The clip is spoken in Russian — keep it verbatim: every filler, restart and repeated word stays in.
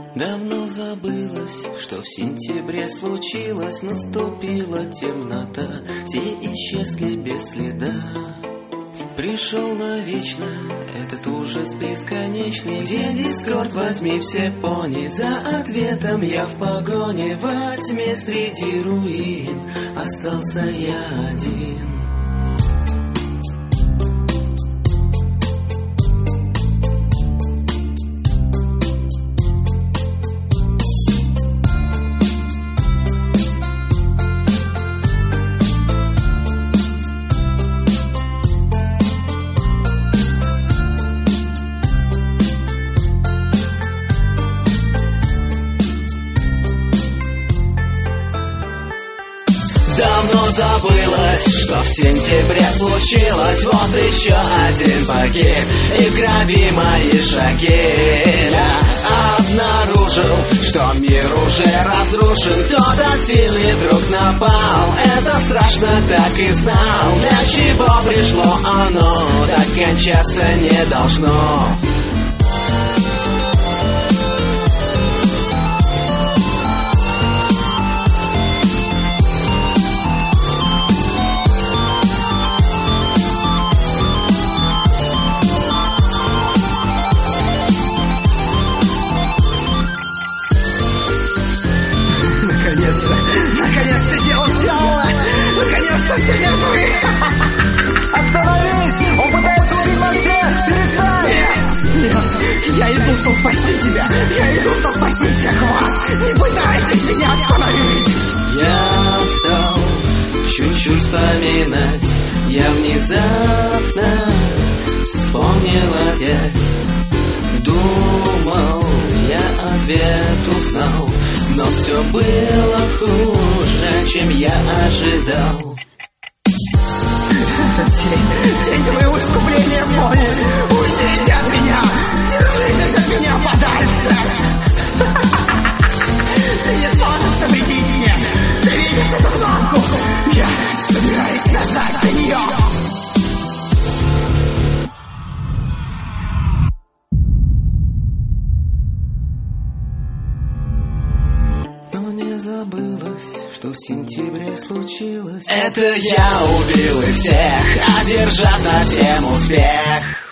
Давно забылось, что в сентябре случилось. Наступила темнота, все исчезли без следа. Пришел навечно этот ужас бесконечный. Где дискорд, возьми все пони. За ответом я в погоне. Во тьме среди руин остался я один. Давно забылось, что в сентябре случилось. Вот еще один погиб, и в крови мои шаги. Я обнаружил, что мир уже разрушен. Кто-то сильный вдруг напал. Это страшно, так и знал. Для чего пришло оно, так кончаться не должно. Наконец-то, наконец-то дело сделано! Наконец-то все мертвы! Остановись! Он пытается убить нас! Перестань! Нет, нет, я иду, чтобы спасти тебя! Я иду, чтобы спасти всех вас! Не пытайтесь меня остановить! Я стал чуть-чуть вспоминать. Я внезапно вспомнил опять. Думал, я ответ узнал, но все было хуже, чем я ожидал. Этот день, день твоего искупления, пони! Уйдите от меня! Держитесь от меня подальше! Ты не сможешь навредить мне! Ты видишь эту кнопку? Я собираюсь нажать на нее! Но не забылось, что в сентябре случилось. Это я убил и всех, одержав над всем успех.